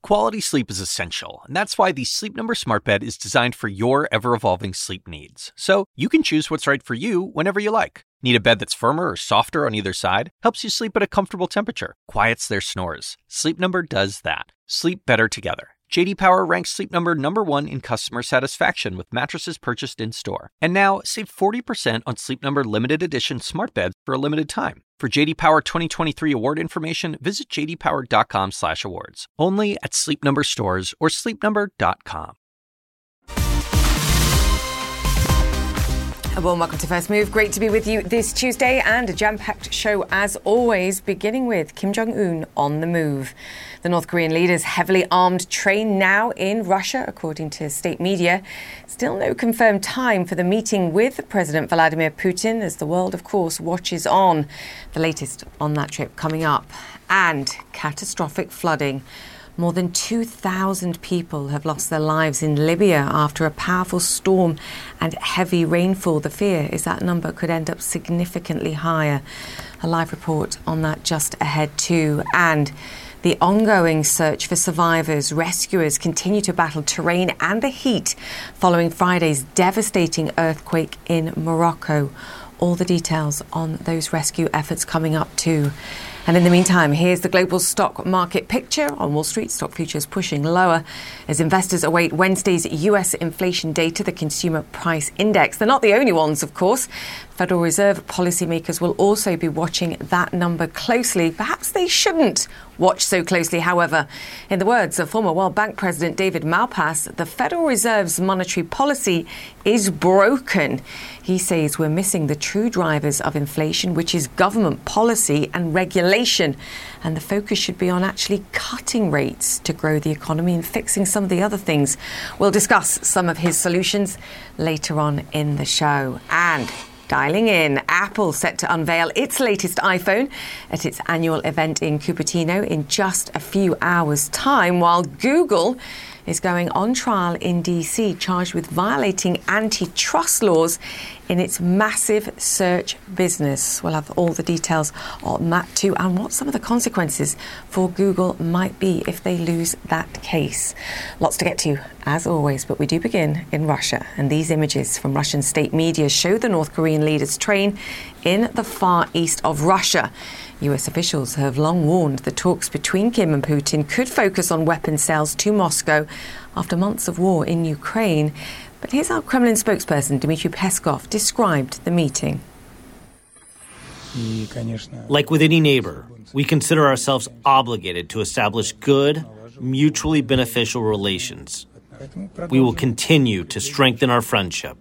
Quality sleep is essential, and that's why the Sleep Number Smart Bed is designed for your ever-evolving sleep needs. So you can choose what's right for you whenever you like. Need a bed that's firmer or softer on either side? Helps you sleep at a comfortable temperature. Quiets their snores. Sleep Number does that. Sleep better together. J.D. Power ranks Sleep Number #1 in customer satisfaction with mattresses purchased in-store. And now, save 40% on Sleep Number limited edition smart beds for a limited time. For J.D. Power 2023 award information, visit jdpower.com/awards. Only at Sleep Number stores or sleepnumber.com. A warm welcome to First Move. Great to be with you this Tuesday, and a jam-packed show as always, beginning with Kim Jong-un on the move. The North Korean leader's heavily armed train now in Russia, according to state media. Still no confirmed time for the meeting with President Vladimir Putin, as the world, of course, watches on. The latest on that trip coming up. And catastrophic flooding. More than 2,000 people have lost their lives in Libya after a powerful storm and heavy rainfall. The fear is that number could end up significantly higher. A live report on that just ahead too. And the ongoing search for survivors. Rescuers continue to battle terrain and the heat following Friday's devastating earthquake in Morocco. All the details on those rescue efforts coming up too. And in the meantime, here's the global stock market picture. On Wall Street, stock futures pushing lower as investors await Wednesday's US inflation data, the Consumer Price Index. They're not the only ones, of course. Federal Reserve policymakers will also be watching that number closely. Perhaps they shouldn't watch so closely, however. In the words of former World Bank President David Malpass, the Federal Reserve's monetary policy is broken. He says we're missing the true drivers of inflation, which is government policy and regulation. And the focus should be on actually cutting rates to grow the economy and fixing some of the other things. We'll discuss some of his solutions later on in the show. And dialing in, Apple set to unveil its latest iPhone at its annual event in Cupertino in just a few hours' time, while Google is going on trial in D.C., charged with violating antitrust laws in its massive search business. We'll have all the details on that too, and what some of the consequences for Google might be if they lose that case. Lots to get to, as always, but we do begin in Russia. And these images from Russian state media show the North Korean leader's train in the far east of Russia. US officials have long warned the talks between Kim and Putin could focus on weapons sales to Moscow after months of war in Ukraine. But here's how Kremlin spokesperson Dmitry Peskov described the meeting. Like with any neighbor, we consider ourselves obligated to establish good, mutually beneficial relations. We will continue to strengthen our friendship.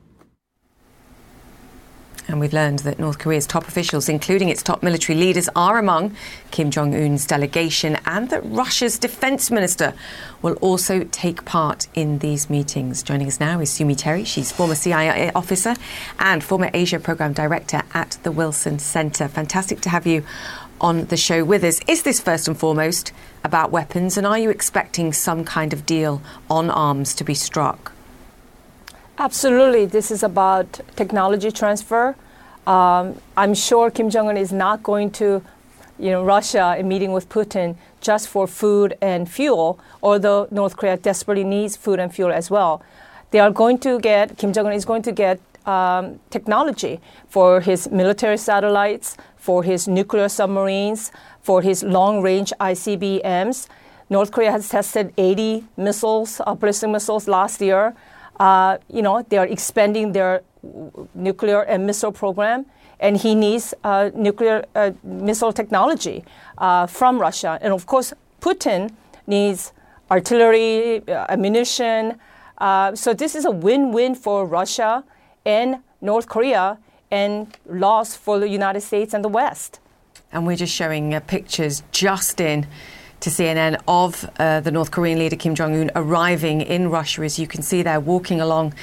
And we've learned that North Korea's top officials, including its top military leaders, are among Kim Jong-un's delegation, and that Russia's defense minister will also take part in these meetings. Joining us now is Sue Mi Terry. She's former CIA officer and former Asia program director at the Wilson Center. Fantastic to have you on the show with us. Is this first and foremost about weapons, and are you expecting some kind of deal on arms to be struck? Absolutely. This is about technology transfer. I'm sure Kim Jong-un is not going to, Russia and meeting with Putin just for food and fuel, although North Korea desperately needs food and fuel as well. Kim Jong-un is going to get technology for his military satellites, for his nuclear submarines, for his long-range ICBMs. North Korea has tested 80 missiles, ballistic missiles last year. They are expanding their nuclear and missile program, and he needs nuclear missile technology from Russia. And of course, Putin needs artillery, ammunition. So this is a win-win for Russia and North Korea, and loss for the United States and the West. And we're just showing pictures just in to CNN of the North Korean leader Kim Jong-un arriving in Russia. As you can see there, walking along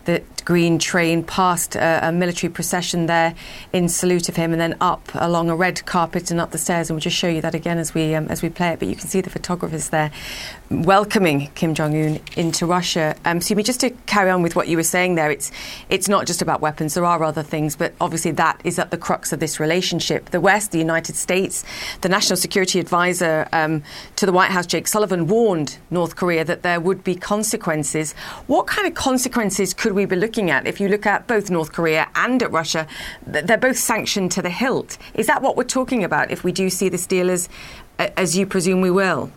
the green train past a military procession there in salute of him, and then up along a red carpet and up the stairs. And we'll just show you that again as we play it. But you can see the photographers there welcoming Kim Jong-un into Russia. Sumi, just to carry on with what you were saying there, it's not just about weapons. There are other things, but obviously that is at the crux of this relationship. The West, the United States, the National Security Advisor to the White House, Jake Sullivan, warned North Korea that there would be consequences. What kind of consequences could we be looking at? If you look at both North Korea and at Russia, they're both sanctioned to the hilt. Is that what we're talking about if we do see this deal as you presume we will?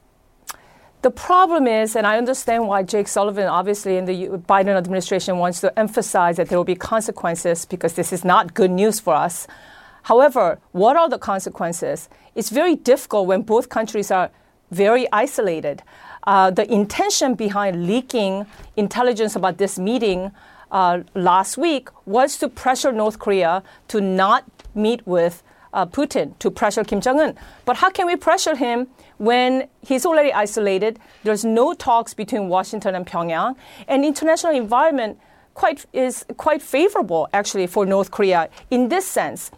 The problem is, and I understand why Jake Sullivan, obviously in the Biden administration, wants to emphasize that there will be consequences because this is not good news for us. However, what are the consequences? It's very difficult when both countries are very isolated. The intention behind leaking intelligence about this meeting last week was to pressure North Korea to not meet with Putin, to pressure Kim Jong-un. But how can we pressure him when he's already isolated? There's no talks between Washington and Pyongyang, and international environment is quite favorable, actually, for North Korea in this sense.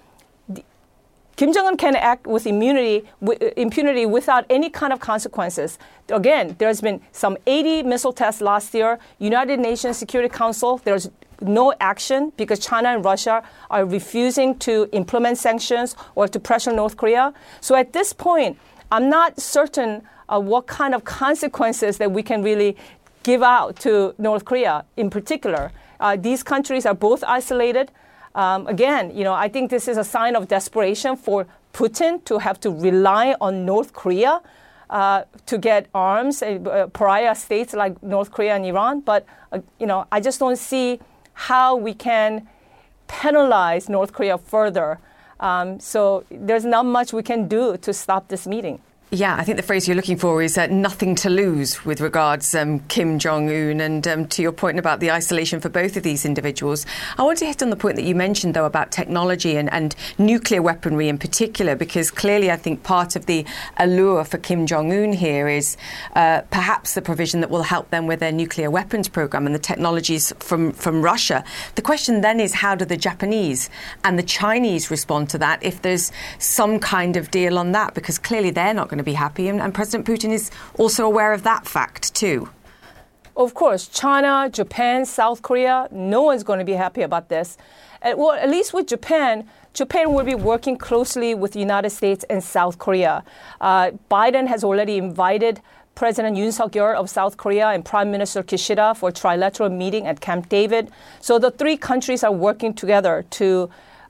Kim Jong-un can act with impunity without any kind of consequences. Again, there's been some 80 missile tests last year. United Nations Security Council, there's no action because China and Russia are refusing to implement sanctions or to pressure North Korea. So at this point, I'm not certain what kind of consequences that we can really give out to North Korea in particular. These countries are both isolated. Again, I think this is a sign of desperation for Putin to have to rely on North Korea to get arms, pariah states like North Korea and Iran. But, I just don't see how we can penalize North Korea further. So there's not much we can do to stop this meeting. Yeah, I think the phrase you're looking for is nothing to lose with regards Kim Jong-un. And to your point about the isolation for both of these individuals, I want to hit on the point that you mentioned, though, about technology and nuclear weaponry in particular, because clearly I think part of the allure for Kim Jong-un here is perhaps the provision that will help them with their nuclear weapons program and the technologies from Russia. The question then is, how do the Japanese and the Chinese respond to that if there's some kind of deal on that? Because clearly they're not going to be happy, and President Putin is also aware of that fact too. Of course, China, Japan, South Korea, no one's going to be happy about this. Well, at least with Japan will be working closely with the United States and South Korea. Biden has already invited President Yoon Suk-yeol of South Korea and Prime Minister Kishida for a trilateral meeting at Camp David. So the three countries are working together to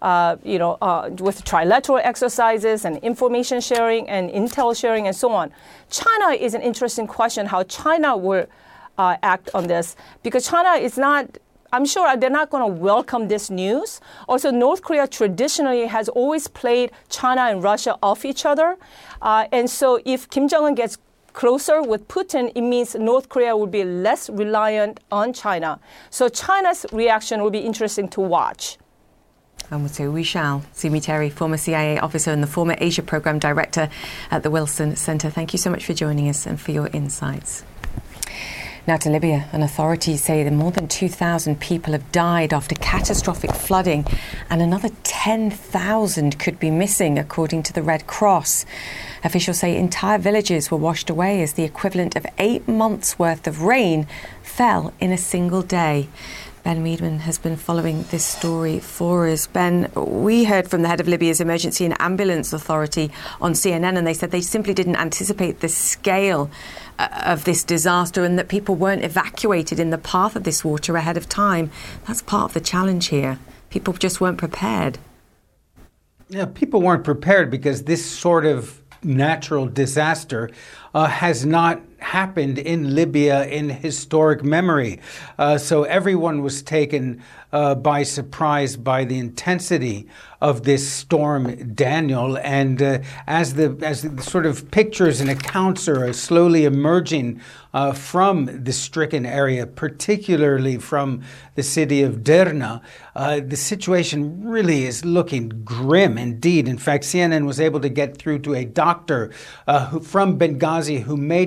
with trilateral exercises and information sharing and intel sharing and so on. China is an interesting question, how China will act on this, because China is not, I'm sure they're not going to welcome this news. Also, North Korea traditionally has always played China and Russia off each other. And so if Kim Jong-un gets closer with Putin, it means North Korea will be less reliant on China. So China's reaction will be interesting to watch. And so we shall. Sumi Terry, former CIA officer and the former Asia Programme Director at the Wilson Centre. Thank you so much for joining us and for your insights. Now to Libya, and authorities say that more than 2,000 people have died after catastrophic flooding, and another 10,000 could be missing, according to the Red Cross. Officials say entire villages were washed away as the equivalent of 8 months' worth of rain fell in a single day. Ben Weidman has been following this story for us. Ben, we heard from the head of Libya's Emergency and Ambulance Authority on CNN, and they said they simply didn't anticipate the scale of this disaster and that people weren't evacuated in the path of this water ahead of time. That's part of the challenge here. People just weren't prepared. Yeah, people weren't prepared because this sort of natural disaster has not happened in Libya in historic memory. So everyone was taken by surprise by the intensity of this storm Daniel. And as the sort of pictures and accounts are slowly emerging from the stricken area, particularly from the city of Derna, the situation really is looking grim indeed. In fact, CNN was able to get through to a doctor from Benghazi who made his way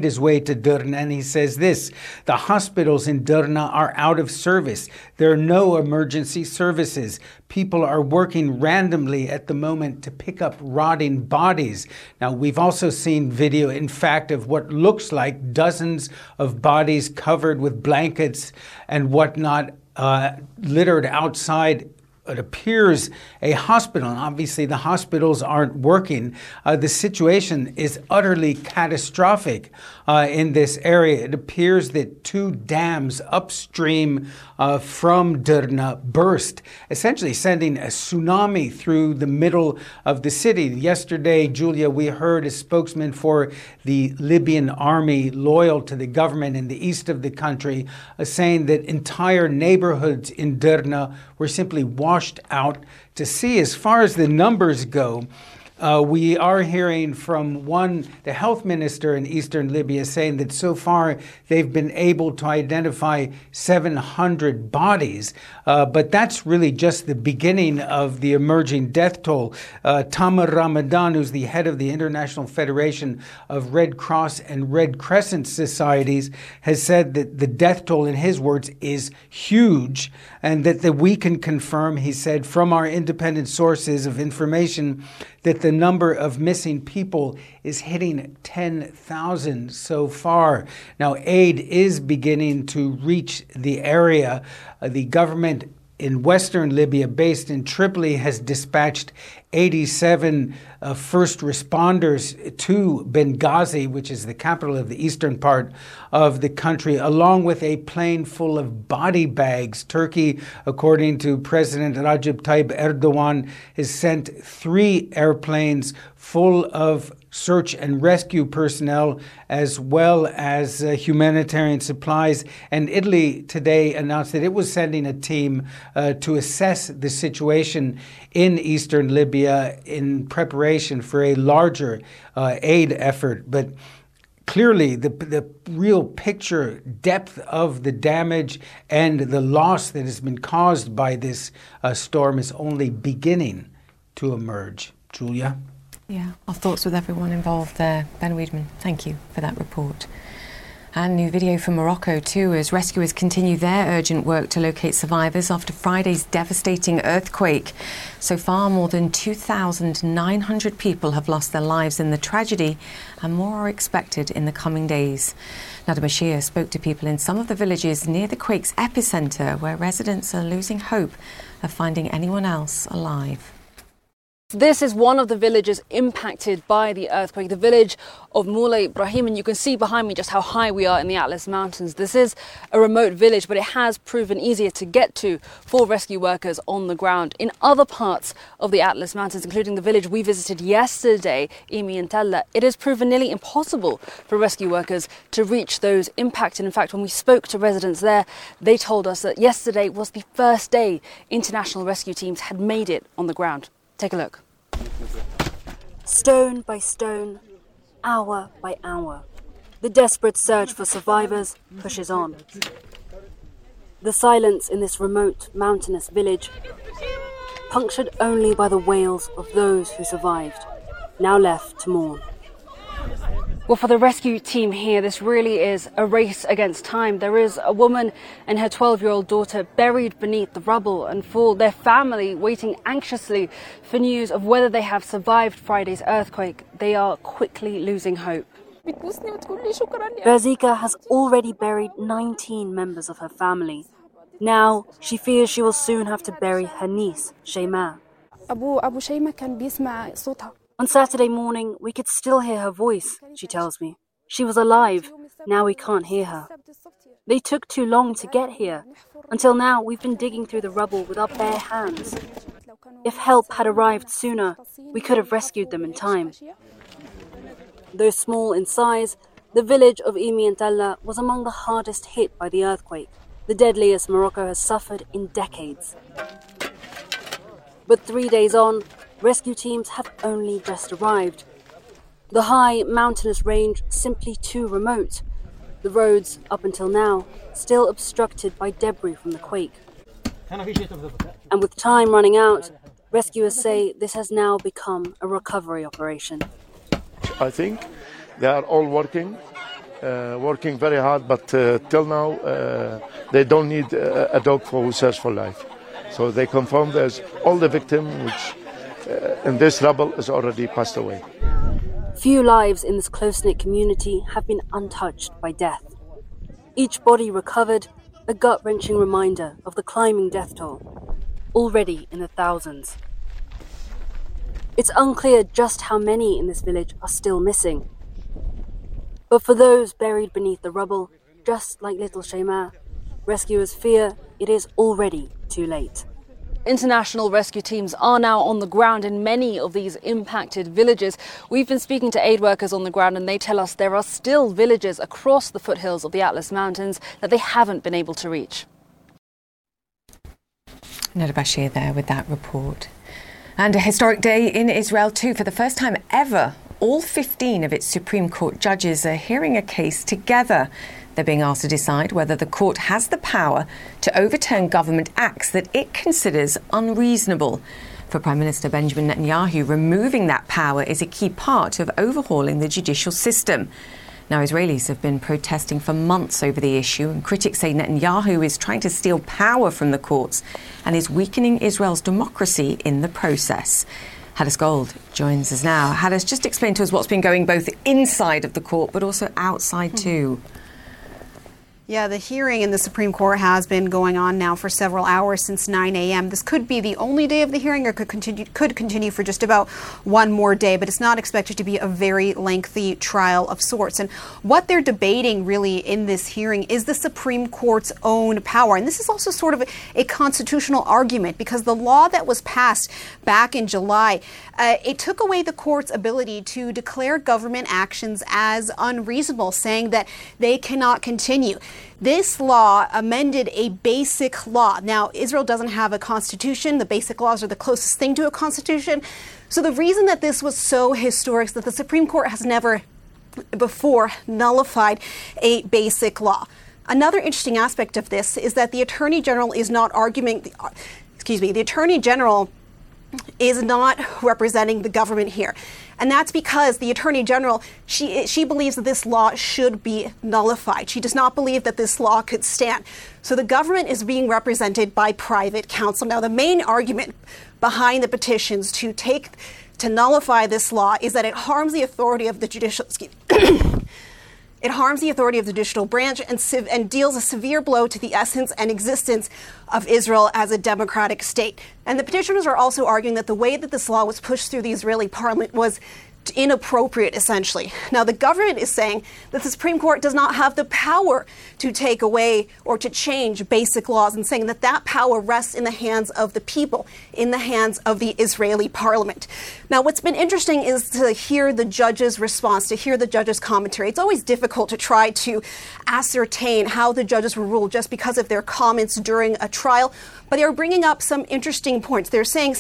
to Derna, and he says this: the hospitals in Derna are out of service. There are no emergency services. People are working randomly at the moment to pick up rotting bodies. Now, we've also seen video, in fact, of what looks like dozens of bodies covered with blankets and whatnot, littered outside. It appears a hospital, and obviously the hospitals aren't working. The situation is utterly catastrophic in this area. It appears that 2 dams upstream from Derna burst, essentially sending a tsunami through the middle of the city. Yesterday, Julia, we heard a spokesman for the Libyan army loyal to the government in the east of the country saying that entire neighborhoods in Derna were simply washed out to sea. As far as the numbers go, we are hearing from the health minister in eastern Libya, saying that so far they've been able to identify 700 bodies. But that's really just the beginning of the emerging death toll. Tamar Ramadan, who's the head of the International Federation of Red Cross and Red Crescent Societies, has said that the death toll, in his words, is huge, and that we can confirm, he said, from our independent sources of information, that the number of missing people is hitting 10,000 so far. Now, aid is beginning to reach the area. The government in western Libya, based in Tripoli, has dispatched 87 first responders to Benghazi, which is the capital of the eastern part of the country, along with a plane full of body bags. Turkey, according to President Recep Tayyip Erdogan, has sent 3 airplanes full of search and rescue personnel, as well as humanitarian supplies. And Italy today announced that it was sending a team to assess the situation in eastern Libya in preparation for a larger aid effort. But clearly, the real picture, depth of the damage and the loss that has been caused by this storm is only beginning to emerge. Julia? Yeah, our thoughts with everyone involved there. Ben Weidman, thank you for that report. And new video from Morocco too, as rescuers continue their urgent work to locate survivors after Friday's devastating earthquake. So far, more than 2,900 people have lost their lives in the tragedy, and more are expected in the coming days. Nada Bashir spoke to people in some of the villages near the quake's epicenter, where residents are losing hope of finding anyone else alive. This is one of the villages impacted by the earthquake, the village of Moulay Ibrahim, and you can see behind me just how high we are in the Atlas Mountains. This is a remote village, but it has proven easier to get to for rescue workers on the ground. In other parts of the Atlas Mountains, including the village we visited yesterday, Imi Tella, it has proven nearly impossible for rescue workers to reach those impacted. In fact, when we spoke to residents there, they told us that yesterday was the first day international rescue teams had made it on the ground. Take a look. Stone by stone, hour by hour, the desperate search for survivors pushes on. The silence in this remote mountainous village, punctured only by the wails of those who survived, now left to mourn. Well, for the rescue team here, this really is a race against time. There is a woman and her 12-year-old daughter buried beneath the rubble, and for their family waiting anxiously for news of whether they have survived Friday's earthquake, they are quickly losing hope. Berzika has already buried 19 members of her family. Now, she fears she will soon have to bury her niece, Shema. On Saturday morning, we could still hear her voice, she tells me. She was alive. Now we can't hear her. They took too long to get here. Until now, we've been digging through the rubble with our bare hands. If help had arrived sooner, we could have rescued them in time. Though small in size, the village of Imi Tella was among the hardest hit by the earthquake, the deadliest Morocco has suffered in decades. But 3 days on, rescue teams have only just arrived. The high mountainous range simply too remote. The roads, up until now, still obstructed by debris from the quake. And with time running out, rescuers say this has now become a recovery operation. I think they are all working working very hard, but till now they don't need a dog for search for life. So they confirm there's all the victims which in this rubble is already passed away. Few lives in this close-knit community have been untouched by death. Each body recovered, a gut-wrenching reminder of the climbing death toll, already in the thousands. It's unclear just how many in this village are still missing. But for those buried beneath the rubble, just like little Shema, rescuers fear it is already too late. International rescue teams are now on the ground in many of these impacted villages. We've been speaking to aid workers on the ground and they tell us there are still villages across the foothills of the Atlas Mountains that they haven't been able to reach. Nada Bashir there with that report. And a historic day in Israel too. For the first time ever, all 15 of its Supreme Court judges are hearing a case together. They're being asked to decide whether the court has the power to overturn government acts that it considers unreasonable. For Prime Minister Benjamin Netanyahu, removing that power is a key part of overhauling the judicial system. Now, Israelis have been protesting for months over the issue, and critics say Netanyahu is trying to steal power from the courts and is weakening Israel's democracy in the process. Hadas Gold joins us now. Hadas, just explain to us what's been going both inside of the court but also outside too. Yeah, the hearing in the Supreme Court has been going on now for several hours since 9 a.m. This could be the only day of the hearing or could continue for just about one more day, but it's not expected to be a very lengthy trial of sorts. And what they're debating really in this hearing is the Supreme Court's own power. And this is also sort of a constitutional argument because the law that was passed back in July, it took away the court's ability to declare government actions as unreasonable, saying that they cannot continue. This law amended a basic law. Now, Israel doesn't have a constitution. The basic laws are the closest thing to a constitution. So the reason that this was so historic is that the Supreme Court has never before nullified a basic law. Another interesting aspect of this is that the Attorney General is not the Attorney General is not representing the government here. And that's because the Attorney General, she believes that this law should be nullified. She does not believe that this law could stand. So the government is being represented by private counsel. Now, the main argument behind the petitions to nullify this law is that it harms the authority of the judicial It harms the authority of the judicial branch and deals a severe blow to the essence and existence of Israel as a democratic state. And the petitioners are also arguing that the way that this law was pushed through the Israeli parliament was inappropriate, essentially. Now, the government is saying that the Supreme Court does not have the power to take away or to change basic laws, and saying that that power rests in the hands of the people, in the hands of the Israeli parliament. Now, what's been interesting is to hear the judge's response, to hear the judge's commentary. It's always difficult to try to ascertain how the judges will rule just because of their comments during a trial, but they're bringing up some interesting points. They're saying,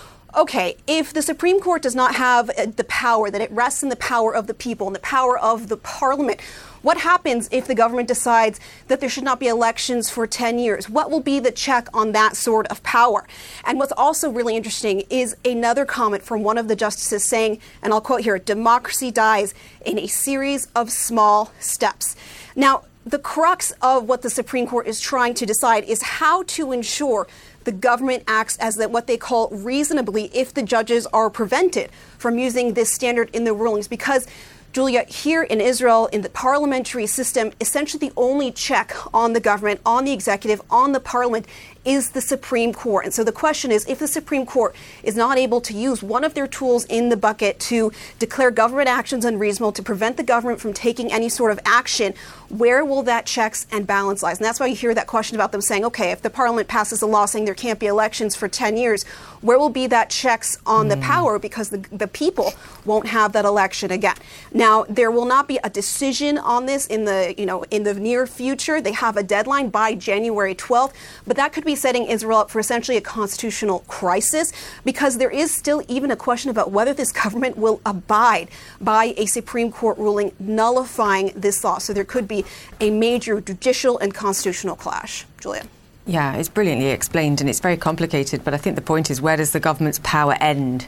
okay, if the Supreme Court does not have the power, that it rests in the power of the people and the power of the parliament, what happens if the government decides that there should not be elections for 10 years? What will be the check on that sort of power? And what's also really interesting is another comment from one of the justices saying, and I'll quote here, "Democracy dies in a series of small steps." Now, the crux of what the Supreme Court is trying to decide is how to ensure the government acts as what they call reasonably if the judges are prevented from using this standard in their rulings. Because, Julia, here in Israel, in the parliamentary system, essentially the only check on the government, on the executive, on the parliament is the Supreme Court. And so the question is, if the Supreme Court is not able to use one of their tools in the bucket to declare government actions unreasonable, to prevent the government from taking any sort of action, where will that checks and balance lies? And that's why you hear that question about them saying, okay, if the parliament passes a law saying there can't be elections for 10 years, where will be that checks on the power? Because the people won't have that election again. Now, there will not be a decision on this in the near future. They have a deadline by January 12th, but that could be setting Israel up for essentially a constitutional crisis, because there is still even a question about whether this government will abide by a Supreme Court ruling nullifying this law. So there could be a major judicial and constitutional clash. Julia. Yeah, it's brilliantly explained and it's very complicated, but I think the point is, where does the government's power end?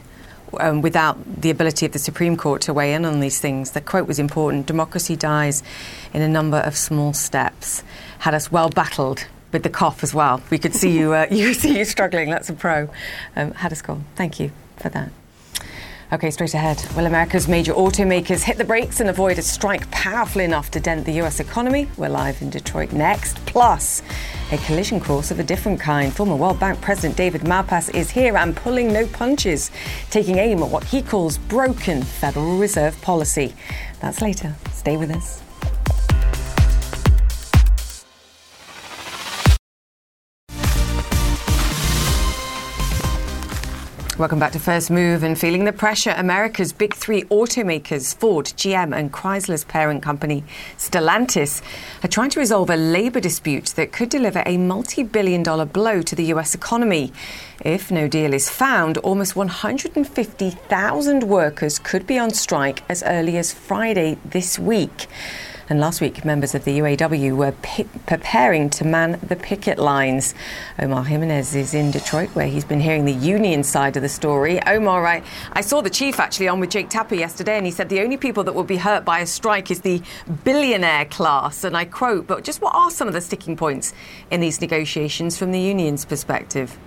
without the ability of the Supreme Court to weigh in on these things. The quote was important. Democracy dies in a number of small steps. Had us well battled with the cough as well. We could see you struggling. That's a pro. Had us gone. Thank you for that. OK, straight ahead. Will America's major automakers hit the brakes and avoid a strike powerful enough to dent the US economy? We're live in Detroit next. Plus, a collision course of a different kind. Former World Bank President David Malpass is here and pulling no punches, taking aim at what he calls broken Federal Reserve policy. That's later. Stay with us. Welcome back to First Move. And feeling the pressure, America's big three automakers, Ford, GM and Chrysler's parent company, Stellantis, are trying to resolve a labour dispute that could deliver a multi-billion-dollar blow to the US economy. If no deal is found, almost 150,000 workers could be on strike as early as Friday this week. And last week, members of the UAW were preparing to man the picket lines. Omar Jimenez is in Detroit, where he's been hearing the union side of the story. Omar, I saw the chief actually on with Jake Tapper yesterday, and he said the only people that will be hurt by a strike is the billionaire class. And I quote, but just what are some of the sticking points in these negotiations from the union's perspective?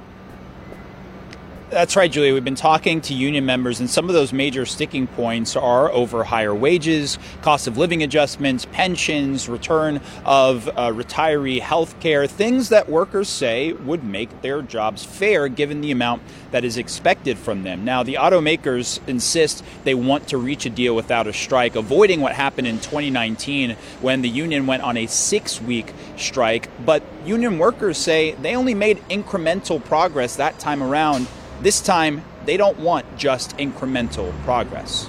That's right, Julia. We've been talking to union members, and some of those major sticking points are over higher wages, cost of living adjustments, pensions, return of retiree health care, things that workers say would make their jobs fair given the amount that is expected from them. Now, the automakers insist they want to reach a deal without a strike, avoiding what happened in 2019 when the union went on a 6-week strike. But union workers say they only made incremental progress that time around. This time, they don't want just incremental progress.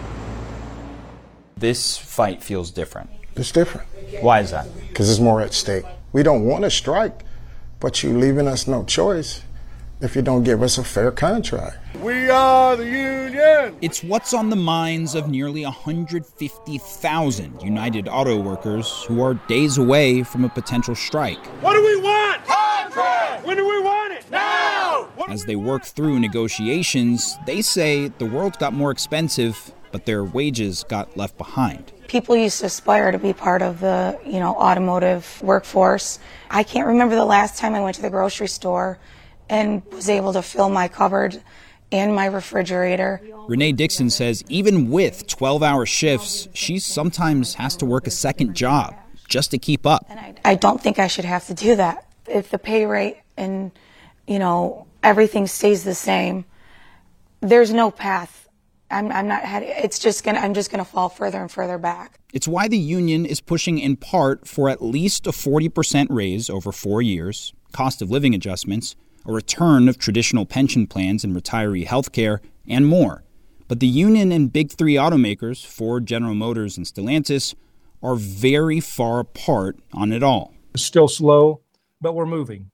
This fight feels different. It's different. Why is that? Because there's more at stake. We don't want to strike, but you're leaving us no choice if you don't give us a fair contract. We are the union! It's what's on the minds of nearly 150,000 United Auto Workers who are days away from a potential strike. What do we want? Contract! When do we want it? Now! As they work through negotiations, they say the world got more expensive, but their wages got left behind. People used to aspire to be part of the, automotive workforce. I can't remember the last time I went to the grocery store and was able to fill my cupboard and my refrigerator. Renee Dixon says even with 12-hour shifts, she sometimes has to work a second job just to keep up. And I don't think I should have to do that. If the pay rate and, everything stays the same, there's no path. I'm just gonna fall further and further back. It's why the union is pushing in part for at least a 40% raise over 4 years, cost of living adjustments, a return of traditional pension plans and retiree health care, and more. But the union and big three automakers, Ford, General Motors, and Stellantis, are very far apart on it all. It's still slow, but we're moving.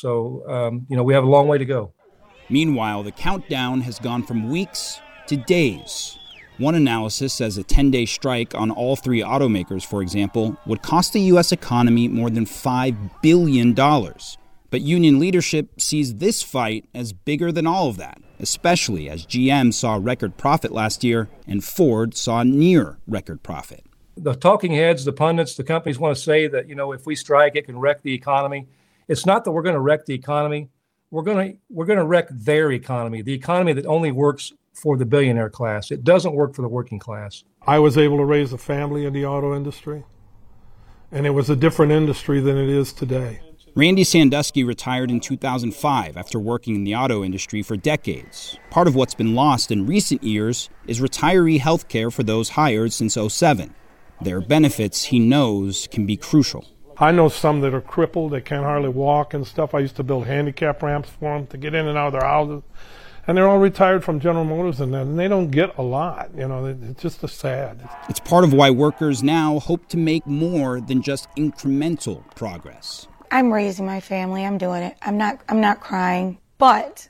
We have a long way to go. Meanwhile, the countdown has gone from weeks to days. One analysis says a 10-day strike on all three automakers, for example, would cost the U.S. economy more than $5 billion. But union leadership sees this fight as bigger than all of that, especially as GM saw record profit last year and Ford saw near record profit. The talking heads, the pundits, the companies want to say that, if we strike, it can wreck the economy. It's not that we're going to wreck the economy. We're going to wreck their economy, the economy that only works for the billionaire class. It doesn't work for the working class. I was able to raise a family in the auto industry, and it was a different industry than it is today. Randy Sandusky retired in 2005 after working in the auto industry for decades. Part of what's been lost in recent years is retiree health care for those hired since 2007. Their benefits, he knows, can be crucial. I know some that are crippled, they can't hardly walk and stuff. I used to build handicap ramps for them to get in and out of their houses. And they're all retired from General Motors, and they don't get a lot. It's just sad. It's part of why workers now hope to make more than just incremental progress. I'm raising my family. I'm doing it. I'm not crying, but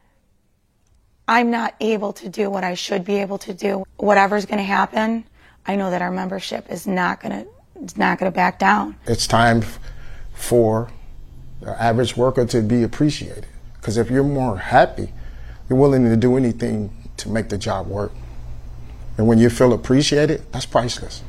I'm not able to do what I should be able to do. Whatever's going to happen, I know that our membership is not going to back down. It's time for the average worker to be appreciated. Because if you're more happy, you're willing to do anything to make the job work. And when you feel appreciated, that's priceless.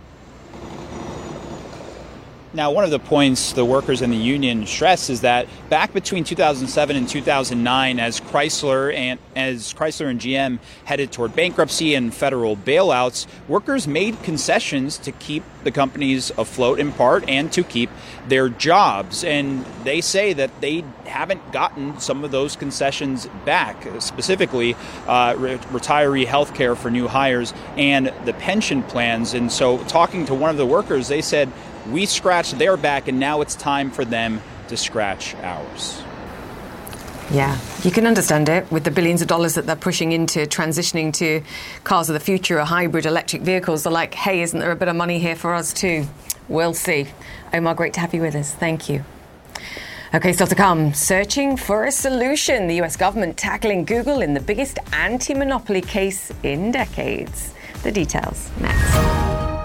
Now, one of the points the workers and the union stress is that back between 2007 and 2009, as Chrysler and GM headed toward bankruptcy and federal bailouts, workers made concessions to keep the companies afloat in part and to keep their jobs. And they say that they haven't gotten some of those concessions back, specifically retiree health care for new hires and the pension plans. And so talking to one of the workers, they said, we scratched their back, and now it's time for them to scratch ours. Yeah, you can understand it with the billions of dollars that they're pushing into transitioning to cars of the future or hybrid electric vehicles. They're like, hey, isn't there a bit of money here for us too? We'll see. Omar, great to have you with us. Thank you. OK, still to come, searching for a solution. The US government tackling Google in the biggest anti-monopoly case in decades. The details next.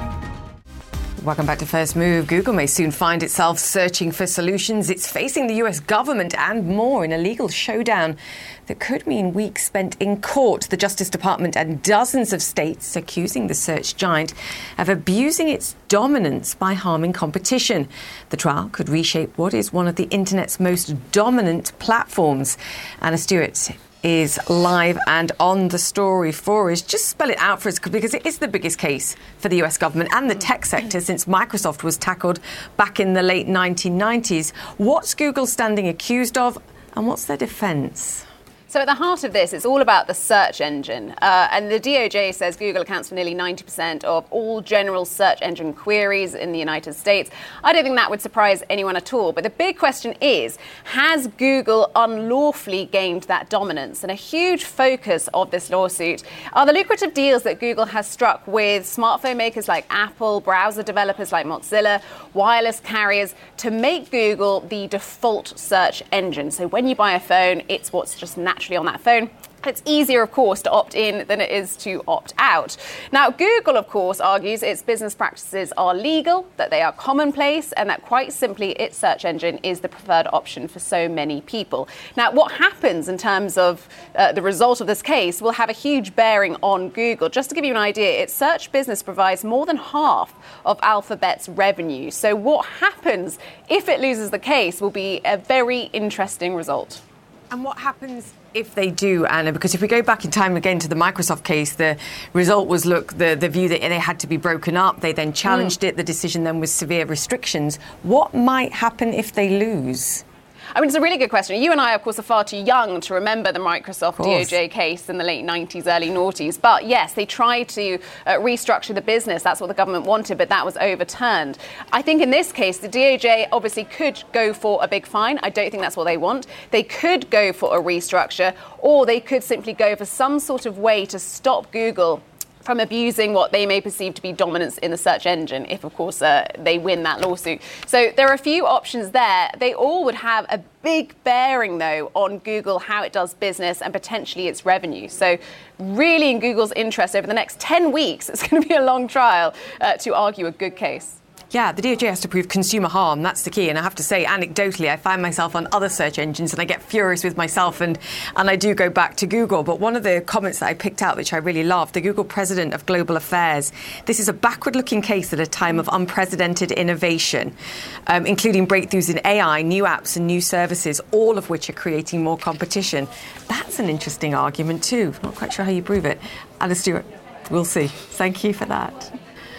Welcome back to First Move. Google may soon find itself searching for solutions. It's facing the US government and more in a legal showdown that could mean weeks spent in court. The Justice Department and dozens of states accusing the search giant of abusing its dominance by harming competition. The trial could reshape what is one of the internet's most dominant platforms. Anna Stewart is live and on the story for us. Just spell it out for us, because it is the biggest case for the US government and the tech sector since Microsoft was tackled back in the late 1990s. What's Google standing accused of, and what's their defense? So at the heart of this, it's all about the search engine. And the DOJ says Google accounts for nearly 90% of all general search engine queries in the United States. I don't think that would surprise anyone at all. But the big question is, has Google unlawfully gained that dominance? And a huge focus of this lawsuit are the lucrative deals that Google has struck with smartphone makers like Apple, browser developers like Mozilla, wireless carriers, to make Google the default search engine. So when you buy a phone, it's what's just naturally on that phone. It's easier, of course, to opt in than it is to opt out. Now, Google, of course, argues its business practices are legal, that they are commonplace, and that quite simply its search engine is the preferred option for so many people. Now, what happens in terms of the result of this case will have a huge bearing on Google. Just to give you an idea, its search business provides more than half of Alphabet's revenue. So what happens if it loses the case will be a very interesting result. And what happens if they do, Anna? Because if we go back in time again to the Microsoft case, the result was, look, the view that they had to be broken up. They then challenged it. The decision then was severe restrictions. What might happen if they lose? I mean, it's a really good question. You and I, of course, are far too young to remember the Microsoft DOJ case in the late 90s, early noughties. But yes, they tried to restructure the business. That's what the government wanted, but that was overturned. I think in this case, the DOJ obviously could go for a big fine. I don't think that's what they want. They could go for a restructure, or they could simply go for some sort of way to stop Google from abusing what they may perceive to be dominance in the search engine, if, of course, they win that lawsuit. So there are a few options there. They all would have a big bearing, though, on Google, how it does business and potentially its revenue. So really in Google's interest over the next 10 weeks, it's going to be a long trial to argue a good case. Yeah, the DOJ has to prove consumer harm. That's the key. And I have to say, anecdotally, I find myself on other search engines and I get furious with myself and I do go back to Google. But one of the comments that I picked out, which I really loved, the Google president of global affairs, this is a backward-looking case at a time of unprecedented innovation, including breakthroughs in AI, new apps and new services, all of which are creating more competition. That's an interesting argument too. Not quite sure how you prove it. Anna Stewart, we'll see. Thank you for that.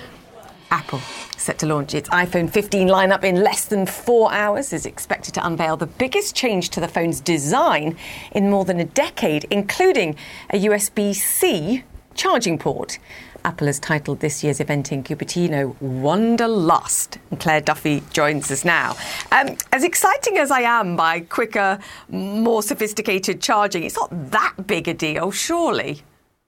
Apple, set to launch its iPhone 15 lineup in less than 4 hours, is expected to unveil the biggest change to the phone's design in more than a decade, including a USB-C charging port. Apple has titled this year's event in Cupertino Wanderlust. And Claire Duffy joins us now. As exciting as I am by quicker, more sophisticated charging, it's not that big a deal, surely.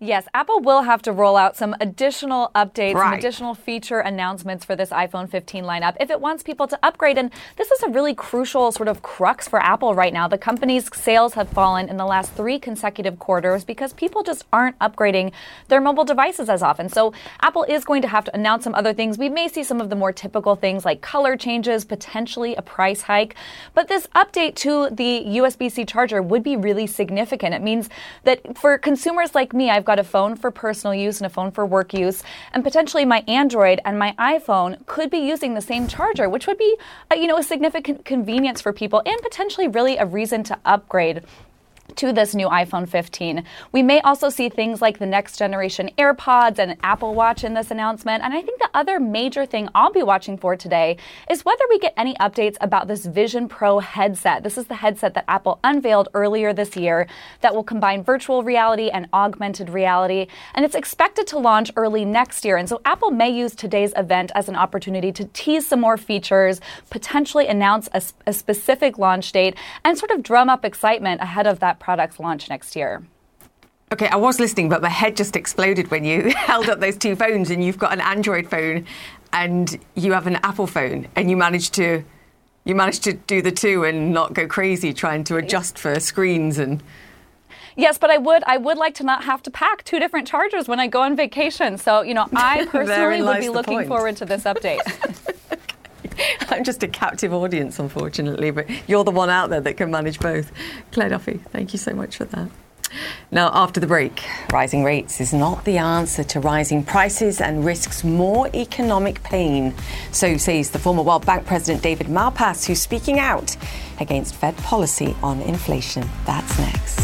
Yes, Apple will have to roll out some additional updates, Right. some additional feature announcements for this iPhone 15 lineup if it wants people to upgrade. And this is a really crucial sort of crux for Apple right now. The company's sales have fallen in the last 3 consecutive quarters because people just aren't upgrading their mobile devices as often. So Apple is going to have to announce some other things. We may see some of the more typical things like color changes, potentially a price hike. But this update to the USB-C charger would be really significant. It means that for consumers like me, I've got a phone for personal use and a phone for work use, and potentially my Android and my iPhone could be using the same charger, which would be a significant convenience for people and potentially really a reason to upgrade to this new iPhone 15. We may also see things like the next generation AirPods and Apple Watch in this announcement. And I think the other major thing I'll be watching for today is whether we get any updates about this Vision Pro headset. This is the headset that Apple unveiled earlier this year that will combine virtual reality and augmented reality. And it's expected to launch early next year. And so Apple may use today's event as an opportunity to tease some more features, potentially announce a specific launch date, and sort of drum up excitement ahead of that product's launch next year. Okay, I was listening, but my head just exploded when you held up those 2 phones and you've got an Android phone and you have an Apple phone and you managed to do the 2 and not go crazy trying to adjust for screens and... Yes, but I would like to not have to pack 2 different chargers when I go on vacation. So, I personally would be looking forward to this update. I'm just a captive audience, unfortunately, but you're the one out there that can manage both. Claire Duffy, thank you so much for that. Now, after the break, rising rates is not the answer to rising prices and risks more economic pain. So says the former World Bank President David Malpass, who's speaking out against Fed policy on inflation. That's next.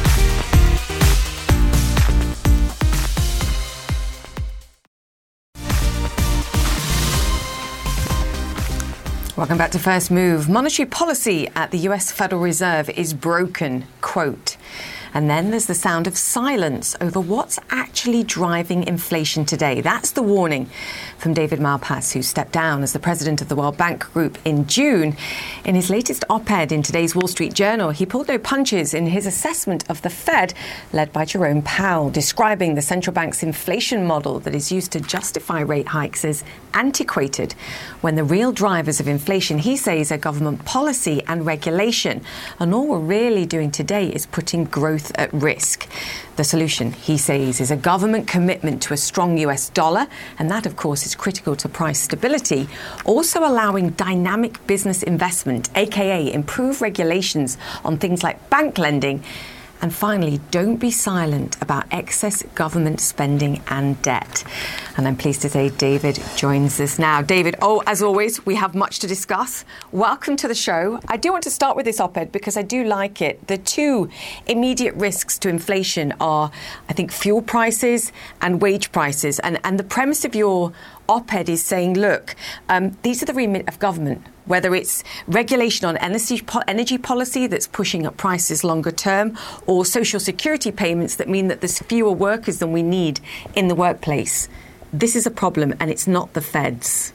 Welcome back to First Move. Monetary policy at the US Federal Reserve is broken, quote. And then there's the sound of silence over what's actually driving inflation today. That's the warning from David Malpass, who stepped down as the president of the World Bank Group in June. In his latest op-ed in today's Wall Street Journal, he pulled no punches in his assessment of the Fed, led by Jerome Powell, describing the central bank's inflation model that is used to justify rate hikes as antiquated, when the real drivers of inflation, he says, are government policy and regulation. And all we're really doing today is putting growth at risk. The solution, he says, is a government commitment to a strong US dollar, and that, of course, is critical to price stability. Also allowing dynamic business investment, aka improved regulations on things like bank lending. And finally, don't be silent about excess government spending and debt. And I'm pleased to say David joins us now. David, as always, we have much to discuss. Welcome to the show. I do want to start with this op-ed because I do like it. The 2 immediate risks to inflation are, I think, fuel prices and wage prices. And the premise of your op-ed is saying, look, these are the remit of government, whether it's regulation on energy policy that's pushing up prices longer term, or social security payments that mean that there's fewer workers than we need in the workplace. This is a problem, and it's not the Fed's.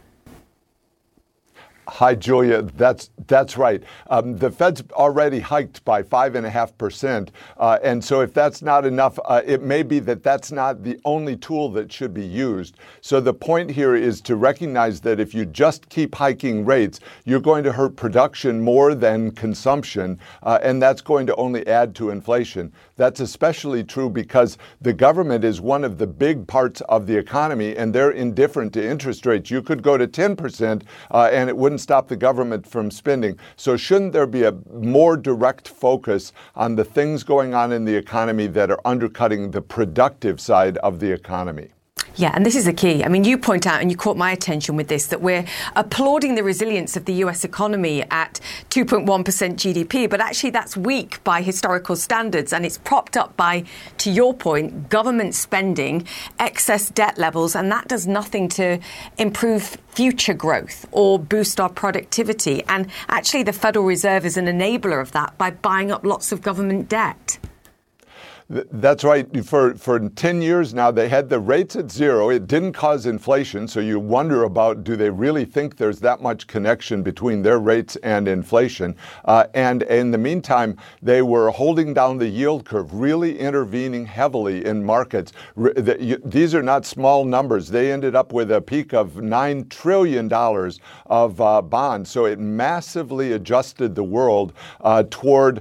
Hi, Julia. That's right. The Fed's already hiked by 5.5%. And so if that's not enough, it may be that that's not the only tool that should be used. So the point here is to recognize that if you just keep hiking rates, you're going to hurt production more than consumption. And that's going to only add to inflation. That's especially true because the government is one of the big parts of the economy, and they're indifferent to interest rates. You could go to 10%, and it wouldn't stop the government from spending. So shouldn't there be a more direct focus on the things going on in the economy that are undercutting the productive side of the economy? Yeah, and this is the key. I mean, you point out, and you caught my attention with this, that we're applauding the resilience of the US economy at 2.1% GDP, but actually that's weak by historical standards, and it's propped up by, to your point, government spending, excess debt levels, and that does nothing to improve future growth or boost our productivity. And actually the Federal Reserve is an enabler of that by buying up lots of government debt. That's right. For 10 years now, they had the rates at zero. It didn't cause inflation, so you wonder about, do they really think there's that much connection between their rates and inflation? And in the meantime, they were holding down the yield curve, really intervening heavily in markets. These are not small numbers. They ended up with a peak of $9 trillion of bonds. So it massively adjusted the world toward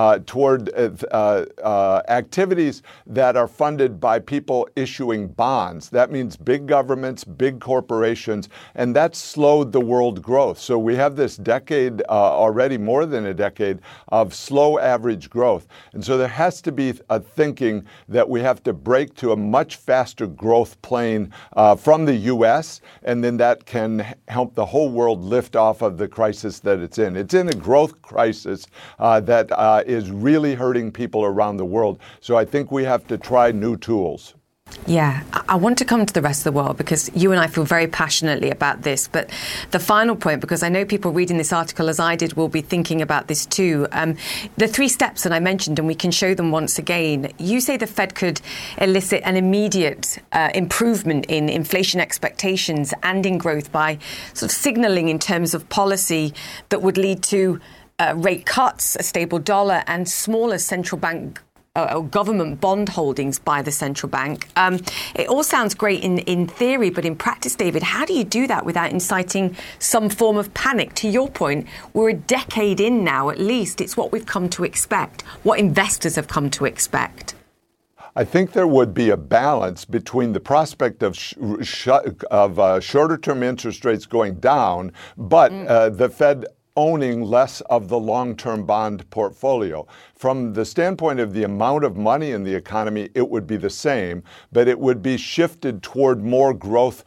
activities that are funded by people issuing bonds. That means big governments, big corporations, and that slowed the world growth. So we have this decade, already more than a decade, of slow average growth. And so there has to be a thinking that we have to break to a much faster growth plane from the U.S., and then that can help the whole world lift off of the crisis that it's in. It's in a growth crisis that is really hurting people around the world. So I think we have to try new tools. Yeah, I want to come to the rest of the world because you and I feel very passionately about this. But the final point, because I know people reading this article as I did will be thinking about this too. The 3 steps that I mentioned, and we can show them once again. You say the Fed could elicit an immediate improvement in inflation expectations and in growth by sort of signalling in terms of policy that would lead to rate cuts, a stable dollar, and smaller central bank government bond holdings by the central bank. It all sounds great in theory, but in practice, David, how do you do that without inciting some form of panic? To your point, we're a decade in now, at least. It's what we've come to expect, what investors have come to expect. I think there would be a balance between the prospect of shorter-term interest rates going down, but the Fed owning less of the long-term bond portfolio. From the standpoint of the amount of money in the economy, it would be the same, but it would be shifted toward more growth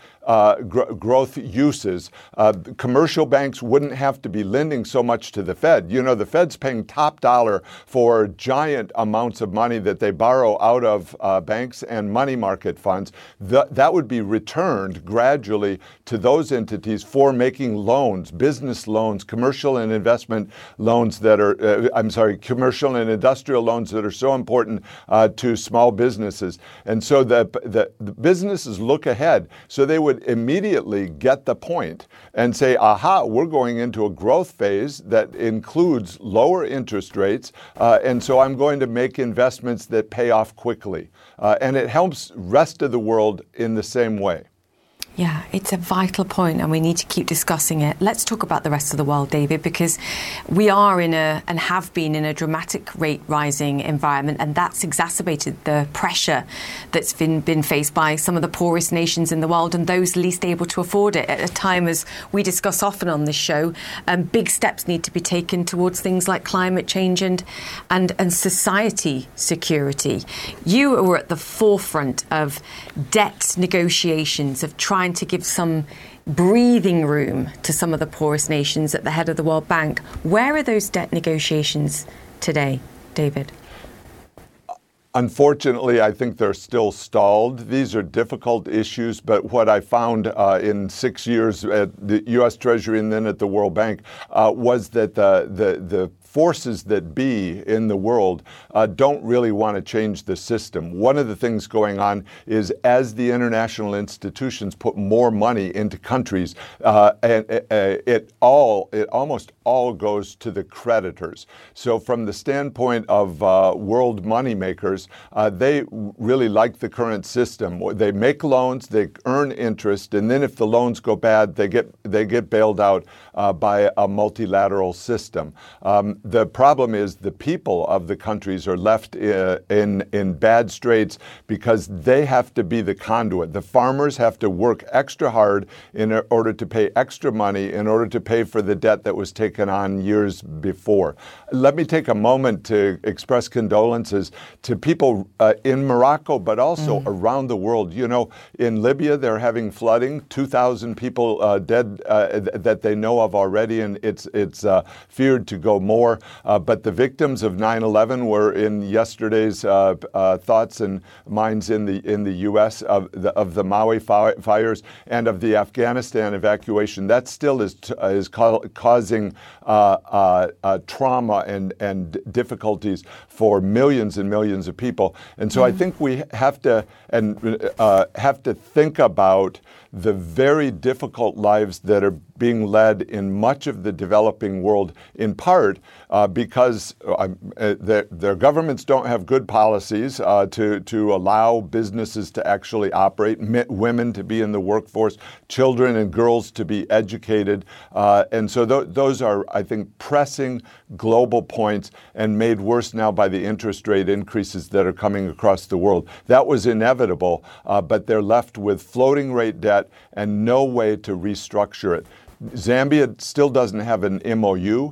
uses. Commercial banks wouldn't have to be lending so much to the Fed. You know, the Fed's paying top dollar for giant amounts of money that they borrow out of banks and money market funds. That would be returned gradually to those entities for making loans, business loans, commercial and investment loans that are, commercial and industrial loans that are so important to small businesses. And so the businesses look ahead. So they would immediately get the point and say, aha, we're going into a growth phase that includes lower interest rates, and so I'm going to make investments that pay off quickly. And it helps rest of the world in the same way. Yeah, it's a vital point and we need to keep discussing it. Let's talk about the rest of the world, David, because we are in and have been in a dramatic rate rising environment, and that's exacerbated the pressure that's been faced by some of the poorest nations in the world and those least able to afford it at a time, as we discuss often on this show, big steps need to be taken towards things like climate change and society security. You were at the forefront of debt negotiations, of trying to give some breathing room to some of the poorest nations at the head of the World Bank. Where are those debt negotiations today, David? Unfortunately, I think they're still stalled. These are difficult issues, but what I found in 6 years at the U.S. Treasury and then at the World Bank was that the forces that be in the world don't really want to change the system. One of the things going on is as the international institutions put more money into countries, and it almost all goes to the creditors. So from the standpoint of world money makers, they really like the current system. They make loans, they earn interest, and then if the loans go bad, they get bailed out by a multilateral system. The problem is the people of the countries are left in bad straits because they have to be the conduit. The farmers have to work extra hard in order to pay extra money in order to pay for the debt that was taken on years before. Let me take a moment to express condolences to people in Morocco, but also around the world. You know, in Libya, they're having flooding, 2,000 people dead that they know of already, and it's feared to go more. before, but the victims of 9/11 were in yesterday's thoughts and minds in the U.S. of the Maui fires and of the Afghanistan evacuation. That still is causing trauma and difficulties for millions and millions of people. And so I think we have to think about the very difficult lives that are being led in much of the developing world, in part because their governments don't have good policies to allow businesses to actually operate, women to be in the workforce, children and girls to be educated. And so those are, I think, pressing global points, and made worse now by the interest rate increases that are coming across the world. That was inevitable, but they're left with floating rate debt and no way to restructure it. Zambia still doesn't have an MOU.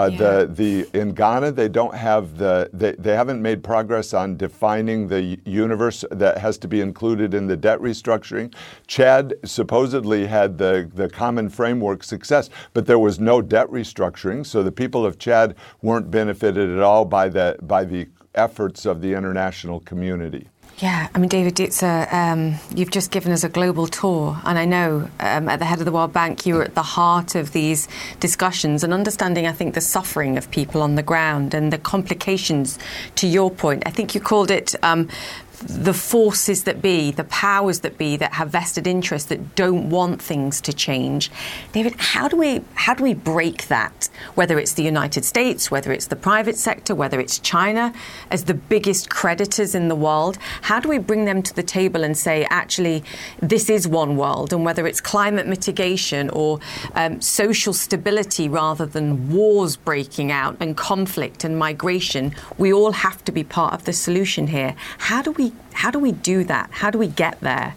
In Ghana, they don't have they haven't made progress on defining the universe that has to be included in the debt restructuring. Chad supposedly had the common framework success, but there was no debt restructuring. So the people of Chad weren't benefited at all by the efforts of the international community. Yeah, I mean, David, it's you've just given us a global tour, and I know at the head of the World Bank, you were at the heart of these discussions and understanding, I think, the suffering of people on the ground and the complications, to your point. I think you called it the forces that be, the powers that be, that have vested interests that don't want things to change. David, how do we break that? Whether it's the United States, whether it's the private sector, whether it's China as the biggest creditors in the world, how do we bring them to the table and say, actually, this is one world, and whether it's climate mitigation or social stability rather than wars breaking out and conflict and migration, we all have to be part of the solution here. How do we do that? How do we get there?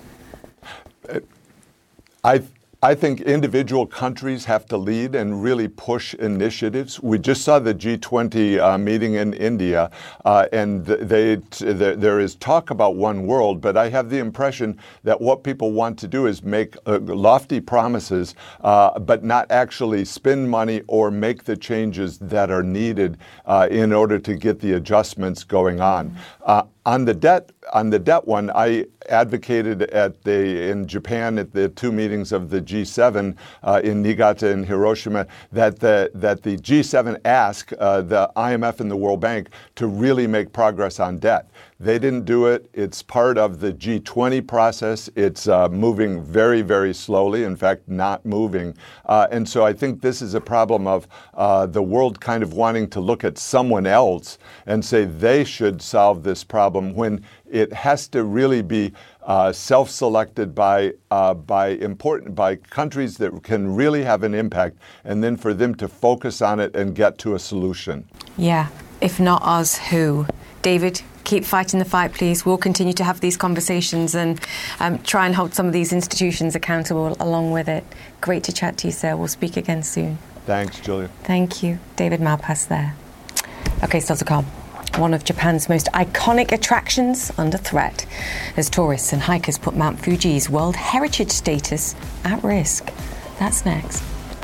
I think individual countries have to lead and really push initiatives. We just saw the G20 meeting in India, and there is talk about one world, but I have the impression that what people want to do is make lofty promises, but not actually spend money or make the changes that are needed in order to get the adjustments going on. On the debt one, I advocated in Japan at the two meetings of the G7 in Niigata and Hiroshima that the G7 ask the IMF and the World Bank to really make progress on debt. They didn't do it. It's part of the G20 process. It's moving very, very slowly, in fact, not moving. And so I think this is a problem of the world kind of wanting to look at someone else and say they should solve this problem, when it has to really be self-selected by countries that can really have an impact, and then for them to focus on it and get to a solution. Yeah, if not us, who? David, keep fighting the fight, please. We'll continue to have these conversations and try and hold some of these institutions accountable along with it. Great to chat to you, sir. We'll speak again soon. Thanks, Julia. Thank you. David Malpass there. Okay, still to come. One of Japan's most iconic attractions under threat as tourists and hikers put Mount Fuji's World Heritage status at risk. That's next.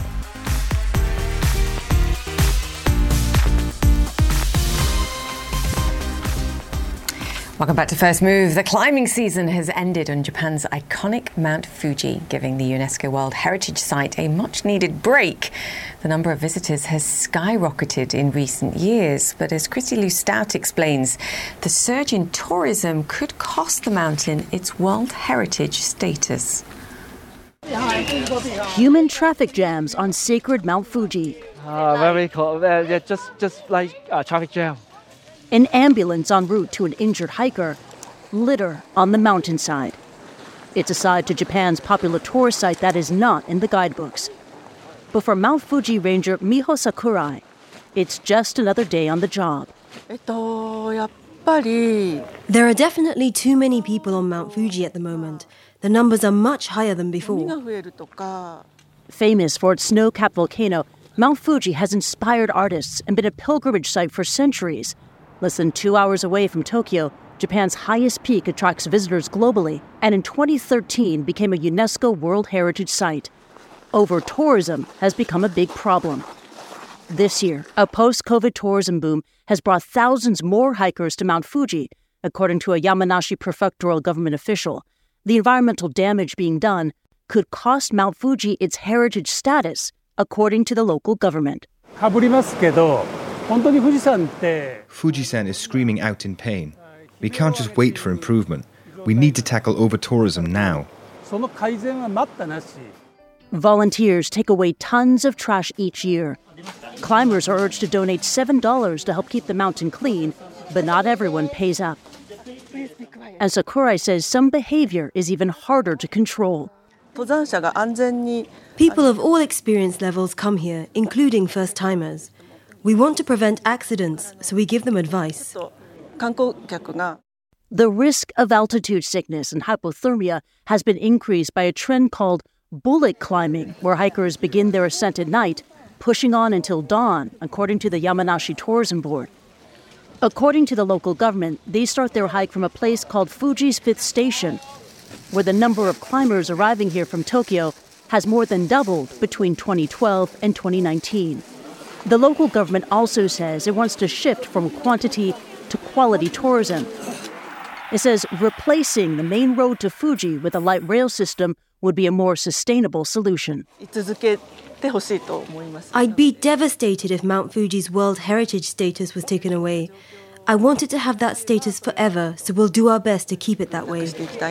Welcome back to First Move. The climbing season has ended on Japan's iconic Mount Fuji, giving the UNESCO World Heritage Site a much-needed break. The number of visitors has skyrocketed in recent years, but as Christy Lou Stout explains, the surge in tourism could cost the mountain its World Heritage status. Human traffic jams on sacred Mount Fuji. Very cool. Just like a traffic jam. An ambulance en route to an injured hiker, litter on the mountainside. It's a side to Japan's popular tourist site that is not in the guidebooks. But for Mount Fuji ranger Miho Sakurai, it's just another day on the job. There are definitely too many people on Mount Fuji at the moment. The numbers are much higher than before. Famous for its snow-capped volcano, Mount Fuji has inspired artists and been a pilgrimage site for centuries. Less than 2 hours away from Tokyo, Japan's highest peak attracts visitors globally, and in 2013 became a UNESCO World Heritage Site. Over-tourism has become a big problem. This year, a post-COVID tourism boom has brought thousands more hikers to Mount Fuji, according to a Yamanashi prefectural government official. The environmental damage being done could cost Mount Fuji its heritage status, according to the local government. Fuji-san is screaming out in pain. We can't just wait for improvement. We need to tackle over-tourism now. Volunteers take away tons of trash each year. Climbers are urged to donate $7 to help keep the mountain clean, but not everyone pays up. And Sakurai says some behavior is even harder to control. People of all experience levels come here, including first-timers. We want to prevent accidents, so we give them advice. The risk of altitude sickness and hypothermia has been increased by a trend called bullet climbing, where hikers begin their ascent at night, pushing on until dawn, according to the Yamanashi Tourism Board. According to the local government, they start their hike from a place called Fuji's 5th Station, where the number of climbers arriving here from Tokyo has more than doubled between 2012 and 2019. The local government also says it wants to shift from quantity to quality tourism. It says replacing the main road to Fuji with a light rail system would be a more sustainable solution. I'd be devastated if Mount Fuji's World Heritage status was taken away. I want it to have that status forever, so we'll do our best to keep it that way.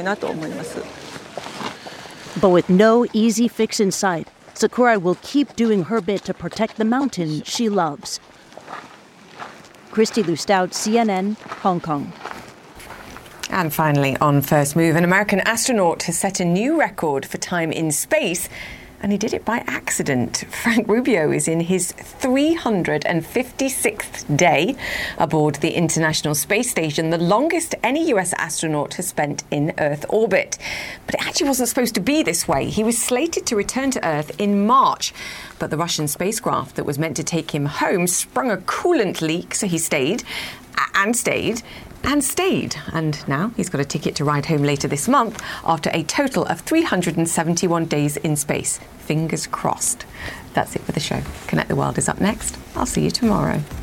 But with no easy fix in sight, Sakurai will keep doing her bit to protect the mountain she loves. Christy Lustout, CNN, Hong Kong. And finally, on First Move, an American astronaut has set a new record for time in space, and he did it by accident. Frank Rubio is in his 356th day aboard the International Space Station, the longest any US astronaut has spent in Earth orbit. But it actually wasn't supposed to be this way. He was slated to return to Earth in March, but the Russian spacecraft that was meant to take him home sprung a coolant leak, so he stayed. And now he's got a ticket to ride home later this month after a total of 371 days in space. Fingers crossed. That's it for the show. Connect the World is up next. I'll see you tomorrow.